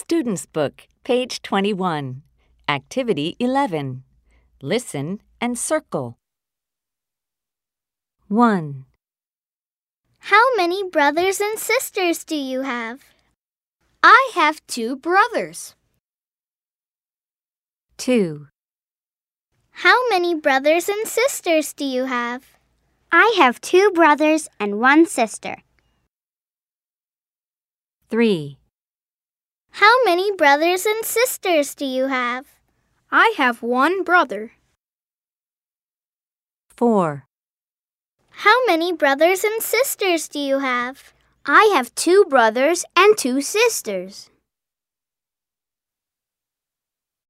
Student's Book, page 21. Activity 11. Listen and circle. 1, How many brothers and sisters do you have? I have 2 brothers. 2, How many brothers and sisters do you have? I have 2 brothers and 1 sister. 3, How many brothers and sisters do you have? I have 1 brother. 4, How many brothers and sisters do you have? I have 2 brothers and 2 sisters.